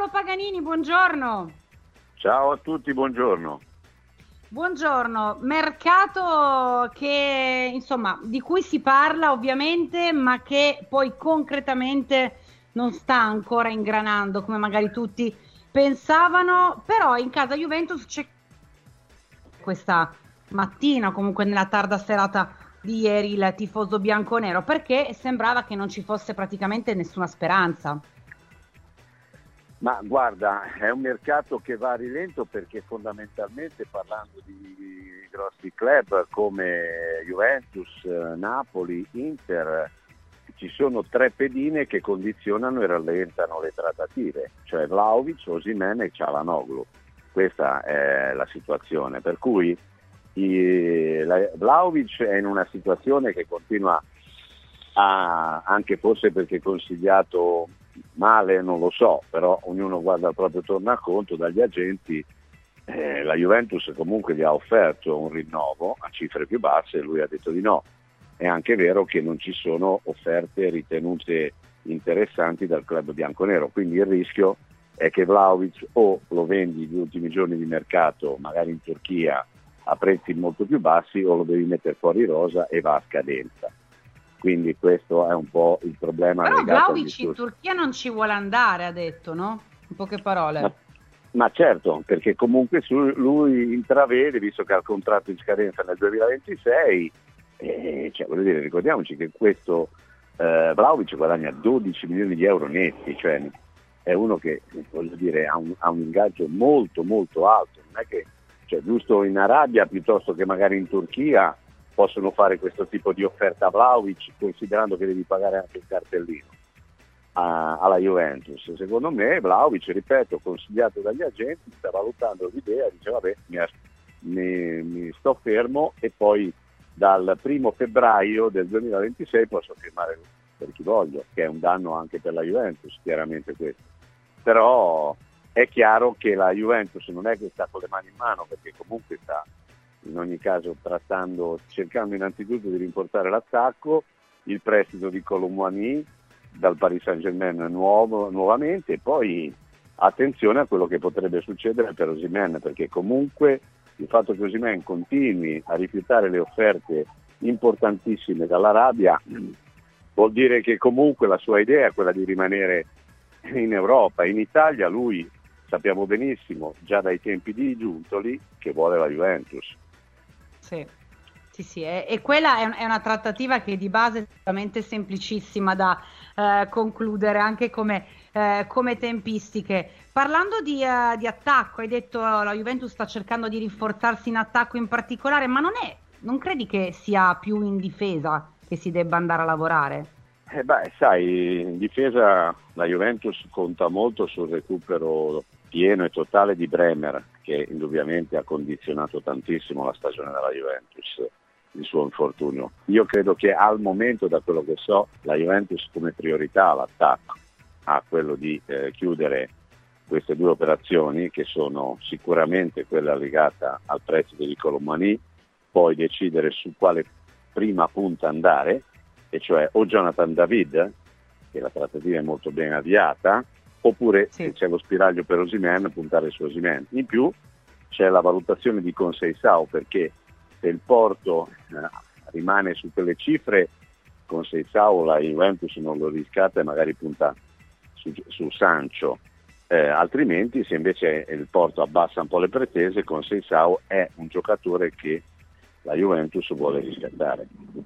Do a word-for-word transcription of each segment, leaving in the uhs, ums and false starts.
Massimo Paganini, buongiorno. Ciao a tutti, buongiorno. Buongiorno, mercato che insomma di cui si parla ovviamente, ma che poi concretamente non sta ancora ingranando come magari tutti pensavano, però in casa Juventus c'è questa mattina, comunque nella tarda serata di ieri, il tifoso bianconero, perché sembrava che non ci fosse praticamente nessuna speranza. Ma guarda, è un mercato che va a rilento perché fondamentalmente, parlando di grossi club come Juventus, Napoli, Inter, ci sono tre pedine che condizionano e rallentano le trattative, cioè Vlahovic, Osimhen e Çalhanoğlu. Questa è la situazione, per cui i, la, Vlahovic è in una situazione che continua a, anche forse perché consigliato male, non lo so, però ognuno guarda il proprio tornaconto dagli agenti. Eh, la Juventus comunque gli ha offerto un rinnovo a cifre più basse e lui ha detto di no. È anche vero che non ci sono offerte ritenute interessanti dal club bianconero, quindi il rischio è che Vlahovic o lo vendi gli ultimi giorni di mercato magari in Turchia a prezzi molto più bassi, o lo devi mettere fuori rosa e va a scadenza. Quindi questo è un po' il problema. Però legato Vlahovic in Turchia non ci vuole andare, ha detto, no? In poche parole. Ma, ma certo, perché comunque su, lui intravede, visto che ha il contratto in scadenza nel duemilaventisei, eh, cioè, voglio dire, ricordiamoci che questo eh, Vlahovic guadagna dodici milioni di euro netti, cioè è uno che, voglio dire, ha un, ha un ingaggio molto molto alto. Non è che, cioè, giusto in Arabia piuttosto che magari in Turchia possono fare questo tipo di offerta a Vlahovic, considerando che devi pagare anche il cartellino a, alla Juventus. Secondo me Vlahovic, ripeto, consigliato dagli agenti, sta valutando l'idea, dice vabbè, mi, mi, mi sto fermo e poi dal primo febbraio del duemilaventisei posso firmare per chi voglio, che è un danno anche per la Juventus, chiaramente questo. Però è chiaro che la Juventus non è che sta con le mani in mano, perché comunque sta in ogni caso trattando, cercando innanzitutto di rimportare l'attacco, il prestito di Kolo Muani dal Paris Saint-Germain nuovo, nuovamente, e poi attenzione a quello che potrebbe succedere per Osimhen, perché comunque il fatto che Osimhen continui a rifiutare le offerte importantissime dall'Arabia vuol dire che comunque la sua idea è quella di rimanere in Europa. In Italia lui, sappiamo benissimo già dai tempi di Giuntoli, che vuole la Juventus. Sì, sì, sì, e, e quella è, un, è una trattativa che di base è veramente semplicissima da eh, concludere, anche come, eh, come tempistiche. Parlando di, uh, di attacco, hai detto la Juventus sta cercando di rinforzarsi in attacco in particolare, ma non è, non credi che sia più in difesa che si debba andare a lavorare? Eh beh, sai, in difesa la Juventus conta molto sul recupero pieno e totale di Bremer, che indubbiamente ha condizionato tantissimo la stagione della Juventus, il suo infortunio. Io credo che al momento, da quello che so, la Juventus come priorità all'attacco ha quello di eh, chiudere queste due operazioni, che sono sicuramente quella legata al prestito di Kolo Muani, poi decidere su quale prima punta andare, e cioè o Jonathan David, che la trattativa è molto ben avviata, oppure sì, se c'è lo spiraglio per Osimhen, puntare su Osimhen. In più c'è la valutazione di Conceição, perché se il Porto eh, rimane su quelle cifre, Conceição la Juventus non lo riscatta e magari punta su, su Sancho, eh, altrimenti se invece il Porto abbassa un po' le pretese, Conceição è un giocatore che la Juventus vuole riscattare.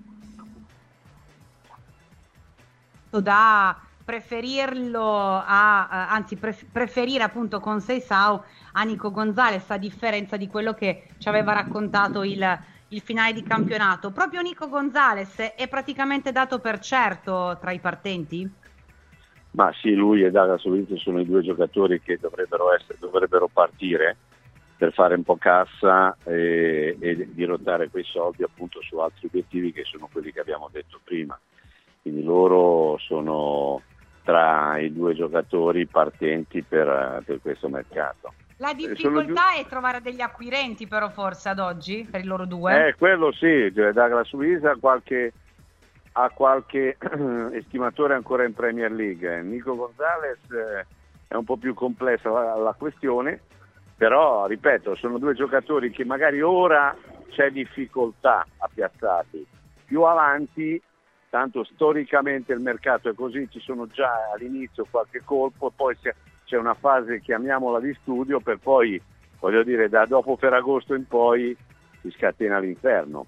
Da preferirlo a, anzi pref- preferire appunto Conceição a Nico Gonzalez, a differenza di quello che ci aveva raccontato il, il finale di campionato. Proprio Nico Gonzalez è praticamente dato per certo tra i partenti? Ma sì, lui e Douglas Luiz sono i due giocatori che dovrebbero, essere, dovrebbero partire per fare un po' cassa e, e dirottare quei soldi appunto su altri obiettivi, che sono quelli che abbiamo detto prima. Quindi loro sono tra i due giocatori partenti per, per questo mercato. La difficoltà è trovare degli acquirenti, però, forse ad oggi per i loro due? Eh, quello sì, cioè, Douglas Luiz ha qualche, ha qualche estimatore ancora in Premier League. Nico Gonzalez eh, è un po' più complessa la, la questione, però ripeto, sono due giocatori che magari ora c'è difficoltà a piazzarli, più avanti, tanto storicamente il mercato è così, ci sono già all'inizio qualche colpo, poi c'è una fase, chiamiamola, di studio, per poi, voglio dire, da dopo Ferragosto in poi si scatena l'inferno.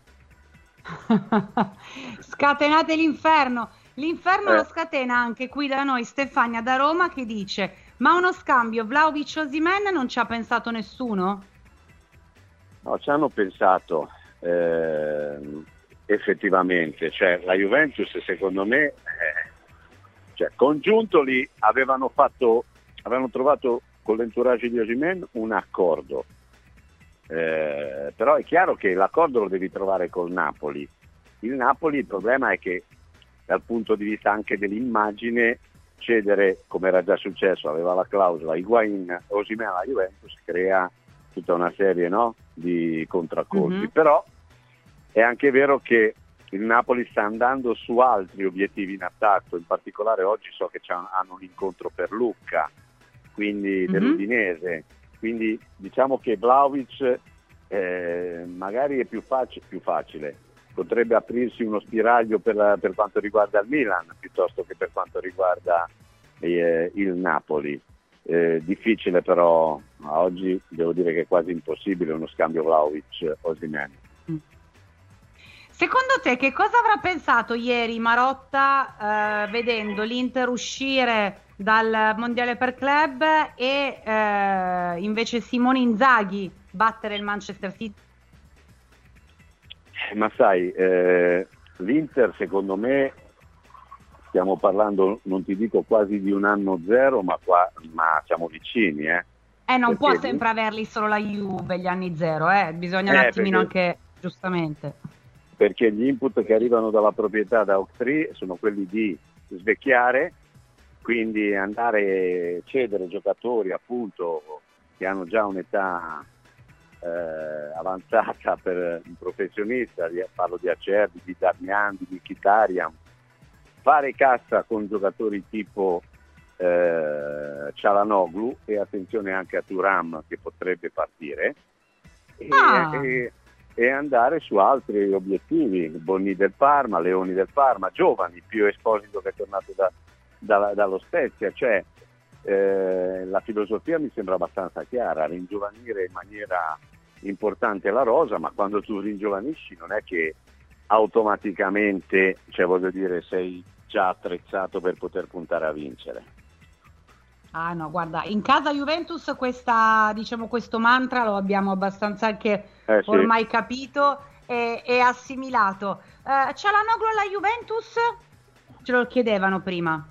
Scatenate l'inferno. L'inferno Eh. lo scatena anche qui da noi Stefania da Roma, che dice: ma uno scambio Vlahovic-Osimhen non ci ha pensato nessuno? No, ci hanno pensato eh, effettivamente, cioè la Juventus secondo me eh, cioè, congiuntoli avevano fatto avevano trovato con l'entourage di Osimhen un accordo, eh, però è chiaro che l'accordo lo devi trovare col Napoli. Il Napoli, il problema è che dal punto di vista anche dell'immagine, cedere, come era già successo, aveva la clausola Higuain, Osimhen alla Juventus, crea tutta una serie, no, di contraccolpi. Mm-hmm. Però è anche vero che il Napoli sta andando su altri obiettivi in attacco, in particolare oggi so che hanno un incontro per Lucca, quindi mm-hmm. dell'Udinese, quindi diciamo che Vlahovic eh, magari è più, faci- più facile, potrebbe aprirsi uno spiraglio per, per quanto riguarda il Milan piuttosto che per quanto riguarda eh, il Napoli. Eh, difficile però, oggi devo dire che è quasi impossibile uno scambio Vlahovic-Osimhen. Secondo te che cosa avrà pensato ieri Marotta eh, vedendo l'Inter uscire dal Mondiale per Club e eh, invece Simone Inzaghi battere il Manchester City? Ma sai, eh, l'Inter secondo me, stiamo parlando, non ti dico quasi di un anno zero, ma, qua, ma siamo vicini. Eh, eh non può sempre averli solo la Juve gli anni zero, eh? Bisogna eh, un attimino perché, anche, giustamente. Perché gli input che arrivano dalla proprietà da Octree sono quelli di svecchiare, quindi andare a cedere giocatori appunto che hanno già un'età Eh, avanzata per un professionista, parlo di Acerbi, di Darmian, di Mkhitaryan, fare cassa con giocatori tipo eh, Çalhanoğlu e attenzione anche a Thuram che potrebbe partire e, ah. e, e andare su altri obiettivi, Bonni del Parma, Leoni del Parma, giovani, più Esposito che è tornato da, da, dallo Spezia, cioè eh, la filosofia mi sembra abbastanza chiara, ringiovanire in maniera importante la rosa, ma quando tu ringiovanisci non è che automaticamente, cioè voglio dire, sei già attrezzato per poter puntare a vincere. Ah no, guarda, in casa Juventus questa, diciamo, questo mantra lo abbiamo abbastanza anche eh, sì. ormai capito e, e assimilato. Eh, Çalhanoğlu alla Juventus? Ce lo chiedevano prima.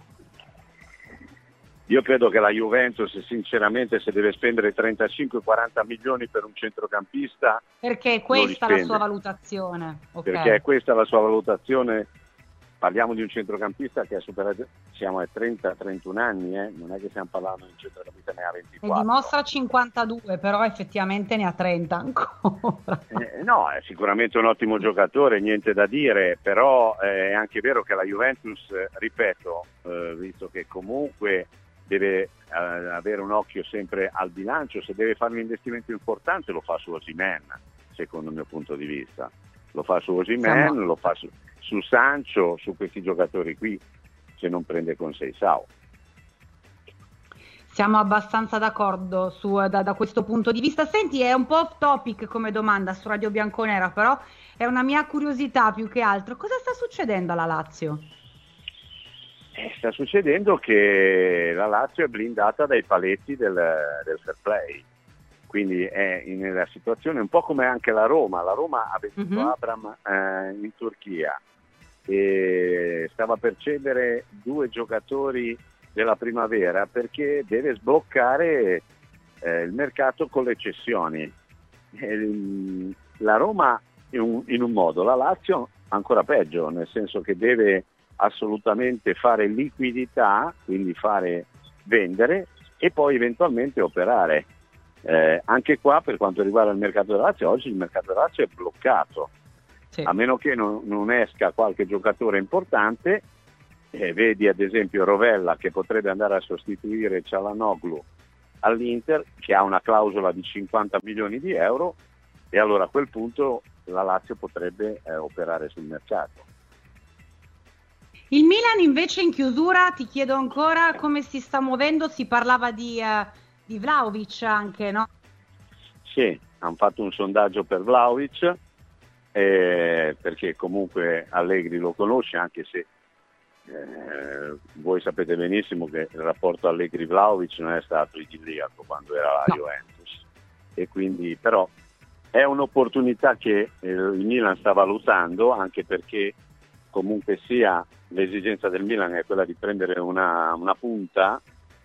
Io credo che la Juventus, sinceramente, se deve spendere trentacinque quaranta milioni per un centrocampista... Perché questa è la sua valutazione. Okay. Perché è questa la sua valutazione. Parliamo di un centrocampista che ha superato, siamo a trenta trentuno anni, eh? Non è che stiamo parlando di un centrocampista ne ha ventiquattro. Ne dimostra cinquantadue, però effettivamente ne ha trenta ancora. Eh, no, è sicuramente un ottimo giocatore, niente da dire, però è anche vero che la Juventus, ripeto, eh, visto che comunque... deve eh, avere un occhio sempre al bilancio, se deve fare un investimento importante lo fa su Osimhen, secondo il mio punto di vista, lo fa su Osimhen, Siamo... lo fa su, su Sancho, su questi giocatori qui, se non prende con Seisao. Siamo abbastanza d'accordo su, da, da questo punto di vista. Senti, è un po' off topic come domanda su Radio Bianconera, però è una mia curiosità più che altro. Cosa sta succedendo alla Lazio? Sta succedendo che la Lazio è blindata dai paletti del, del fair play, quindi è in una situazione un po' come anche la Roma. La Roma ha venduto mm-hmm. Abraham eh, in Turchia e stava per cedere due giocatori della primavera perché deve sbloccare eh, il mercato con le cessioni. E, la Roma in un, in un modo, la Lazio ancora peggio, nel senso che deve assolutamente fare liquidità, quindi fare vendere e poi eventualmente operare. Eh, anche qua per quanto riguarda il mercato della Lazio, oggi il mercato della Lazio è bloccato, sì. A meno che non, non esca qualche giocatore importante Eh, vedi ad esempio Rovella che potrebbe andare a sostituire Çalhanoğlu all'Inter, che ha una clausola di cinquanta milioni di euro, e allora a quel punto la Lazio potrebbe eh, operare sul mercato. Il Milan invece in chiusura, ti chiedo ancora come si sta muovendo, si parlava di, uh, di Vlahovic anche, no? Sì, hanno fatto un sondaggio per Vlahovic, eh, perché comunque Allegri lo conosce, anche se eh, voi sapete benissimo che il rapporto Allegri-Vlahovic non è stato idilliaco quando era la no. Juventus, e quindi però è un'opportunità che eh, il Milan sta valutando, anche perché comunque sia l'esigenza del Milan è quella di prendere una, una punta,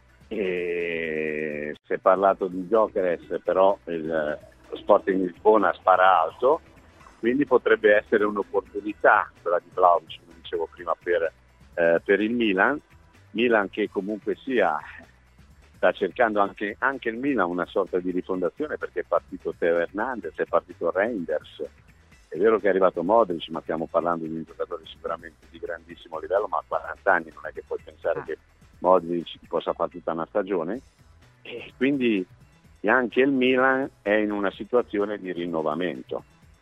e si è parlato di Gyökeres, però il, lo Sporting Lisbona spara alto, quindi potrebbe essere un'opportunità quella di Vlahovic, come dicevo prima, per, eh, per il Milan. Milan che comunque sia sta cercando anche, anche il Milan una sorta di rifondazione, perché è partito Theo Hernandez, è partito Reinders. È vero che è arrivato Modric, ma stiamo parlando di un giocatore sicuramente di grandissimo livello, ma a quaranta anni non è che puoi pensare che Modric possa fare tutta una stagione, e quindi anche il Milan è in una situazione di rinnovamento.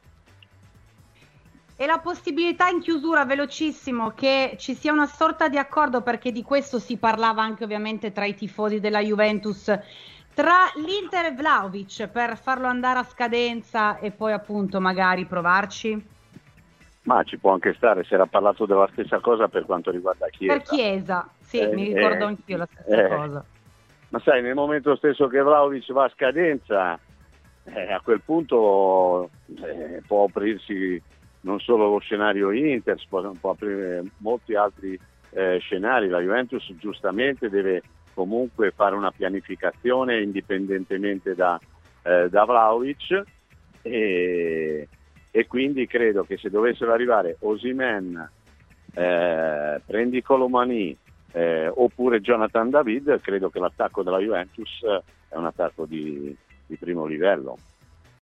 E la possibilità in chiusura, velocissimo, che ci sia una sorta di accordo, perché di questo si parlava anche ovviamente tra i tifosi della Juventus, tra l'Inter e Vlahovic, per farlo andare a scadenza e poi appunto magari provarci? Ma ci può anche stare, si era parlato della stessa cosa per quanto riguarda Chiesa. Per Chiesa, sì, eh, mi ricordo eh, anch'io la stessa eh, cosa. Ma sai, nel momento stesso che Vlahovic va a scadenza, eh, a quel punto eh, può aprirsi non solo lo scenario Inter, può, può aprire molti altri eh, scenari. La Juventus giustamente deve comunque fare una pianificazione indipendentemente da, eh, da Vlahovic, e, e quindi credo che se dovessero arrivare Osimhen, eh, prendi Colomani eh, oppure Jonathan David, credo che l'attacco della Juventus è un attacco di, di primo livello.